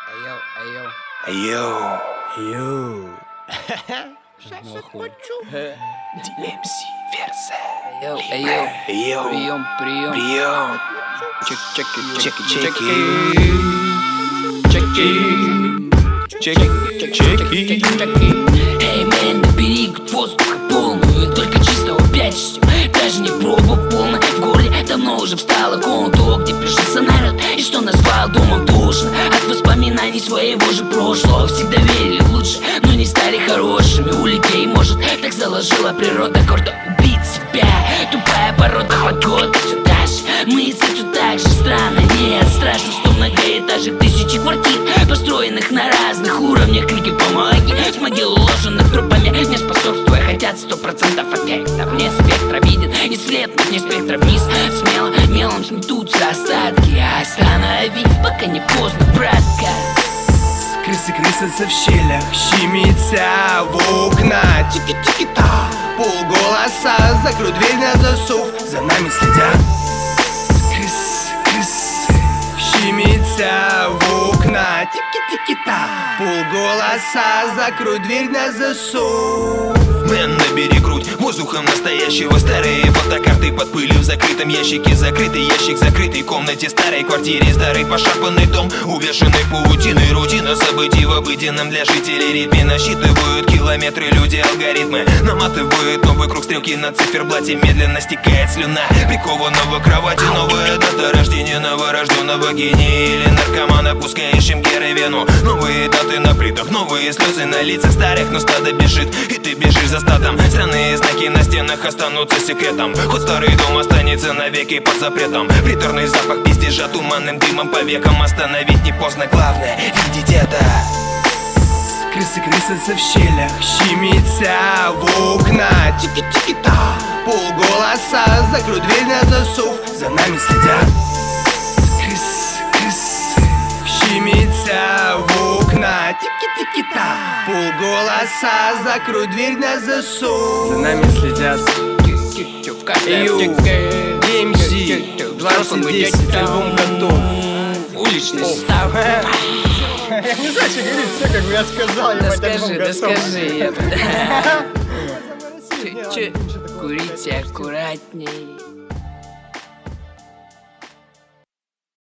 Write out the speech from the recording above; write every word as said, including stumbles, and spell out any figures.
Айо, айо. Йоу. Йоу. Сейчас отпочу. ди эм си версия. Айо, айо. Йоу. Прием, прием. Прием. Чек, чеки, Чеки, чеки, чеки. чеки. Чеки. Чеки. Эй, мэн, набери год воздуха полную, только чистого пятишься, даже не проба полная. В горле давно уже встала контур, где прижился народ и что назвал домом душно. От воспоминаний своего же прошлого всегда верили в лучше, но не стали хорошими. У людей, может, так заложила природа гордо убить себя. Тупая порода погода все та же, мысли все так же странно. Нет, страшно, что многоэтажек, тысячи квартир, построенных на разных уровнях. Крики помоги, с могил уложенных трупами, не способствуя, хотят сто процентов эффекта. Вне спектра виден и след, но вне спектра вниз. Смело мелом сметутся остатки. Останови, пока не поздно, братка. Крысы крысятся в щелях, щемится в окна. Тики-тики-та. Полголоса, закрой дверь на засов, за нами следят. Крыс, крыс, щемится в окна. Тики-тики-та. Полголоса, закрой дверь на засов. Мэн, набери грудь воздухом настоящего. Старые фотокарты под пылью в закрытом ящике. Закрытый ящик в закрытой комнате старой квартире. Старый пошарпанный дом, увешанный паутиной. Рутина событий в обыденном для жителей ритме. Насчитывают километры люди, алгоритмы наматывают новый круг стрелки на циферблате. Медленно стекает слюна прикованного к кровати. Новая дата рождения новорожденного гения или наркомана, пускающим геры вену. Новые даты на плитах, новые слезы на лицах старых. Но стадо бежит, и ты бежишь за стадом. Странные знаки на стенах останутся секретом. Хоть старый дом останется навеки под запретом. Приторный запах пиздежа туманным дымом по векам. Остановить не поздно, главное видеть это. Крысы крысятся в щелях, щемится в окна. Тики-тики-та. Полголоса, закрой дверь на засов, за нами следят. Крыс, крыс, щемится в окна. Тики-тики-та. Полголоса, закрой дверь на засов, за нами следят. Йоу, ди эм си двадцать десять, альбом готов. Уличный став. Я не знаю, что говорить, все как бы я сказал, ебать, альбом Скажи, да готов. скажи. Чуть-чуть курите аккуратней.